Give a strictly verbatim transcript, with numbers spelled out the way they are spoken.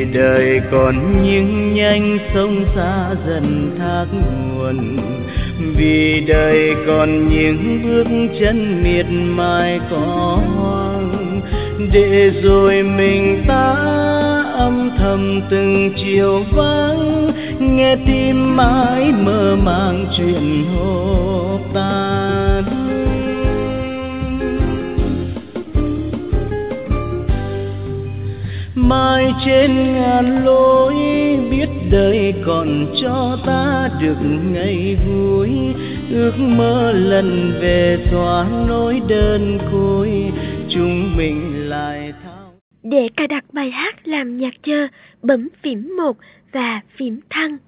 đời còn những nhánh sông xa dần thác nguồn, vì đời còn những bước chân miệt mài có hoang, để rồi mình ta âm thầm từng chiều vắng, nghe tim mãi mơ màng chuyện hộp tan. Mai trên ngàn lối biết đời còn cho ta được ngày vui, ước mơ lần về xóa nỗi đơn côi, chúng mình lại thao. Để cài đặt bài hát làm nhạc chờ, bấm phím một và phím thăng.